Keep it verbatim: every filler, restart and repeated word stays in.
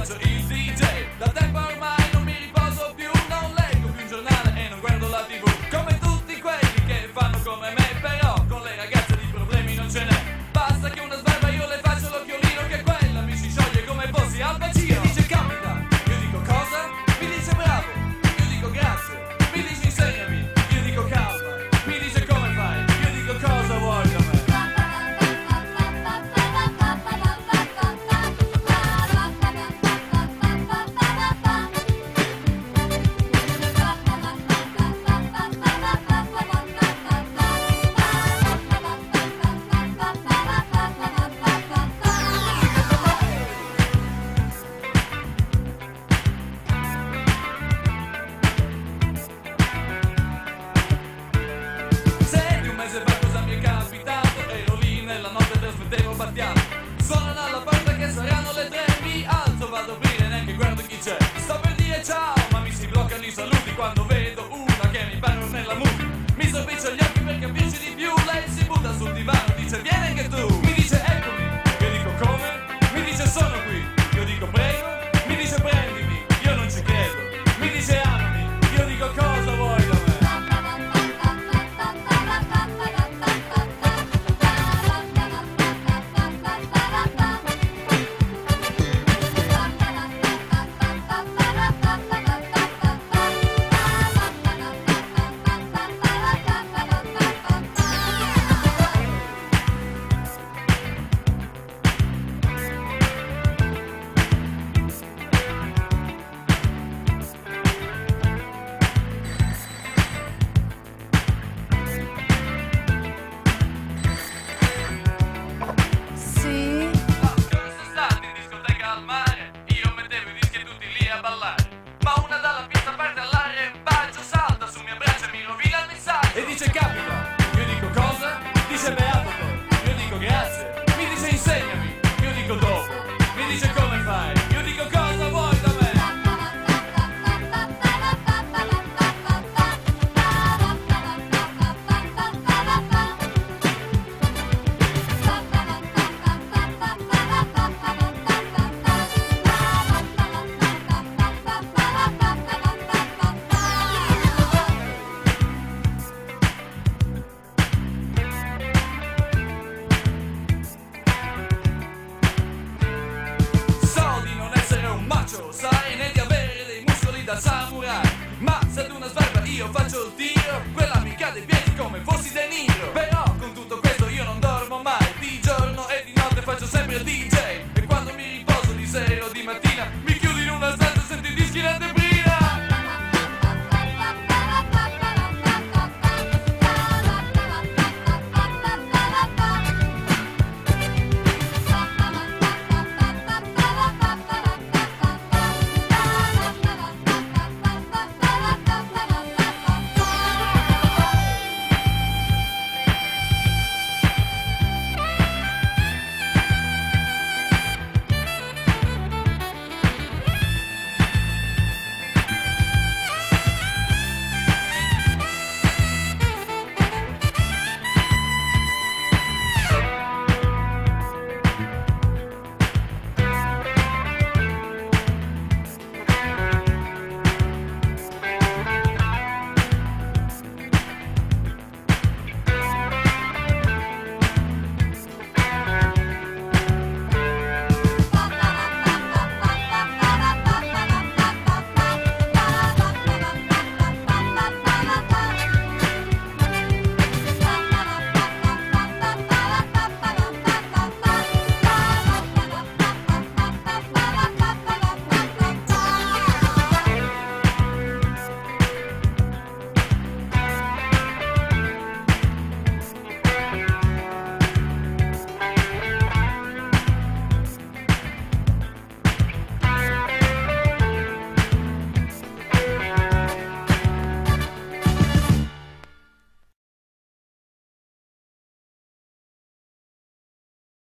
faccio il D J. Da tempo ormai non mi riposo più, non leggo più un giornale e non guardo la tivù, come tutti quelli che fanno come me. Però con le ragazze di problemi non ce n'è, basta che una sbarba io le faccio l'occhiolino, che quella mi si scioglie come fossi Al Pacino. Mi dice capita, io dico cosa? Mi dice bravo, io dico grazie. Mi dice insegnami, io dico calma. Mi dice come fai, io dico cosa vuoi da me. Senti, un mese fa cosa mi è capitato? Ero lì nella notte e trasmettevo Battiato. Suonano alla porta che saranno le tre, mi alzo, vado a aprire, neanche guardo chi c'è. Sto per dire ciao, ma mi si bloccano i saluti quando vedo una che mi pare nella movie. Mi sorbiccio gli occhi per capirci di più, lei si butta sul divano, dice vieni anche tu. Mi dice eccomi, io dico come? Mi dice sono qui, io dico prego. Mi dice prendimi, io non ci credo. Mi dice amami, io dico cosa vuoi da me. Sì, Ma come sono stati in discoteca al mare? Io mettevo i dischi e tutti lì a ballare. Ma una dalla pista parte all'arrembaggio, salta su mia braccia e mi rovina il messaggio. E dice capita, io dico cosa? Dice beato te, io dico grazie. Mi dice insegnami, io dico dopo. Mi dice come fai, io dico cosa vuoi da me. So di non essere un macho, sai, né di avere dei muscoli da samurai. Ma se ad una sbarba io faccio il tiro, quella mi cade ai piedi come fossi De Niro. Però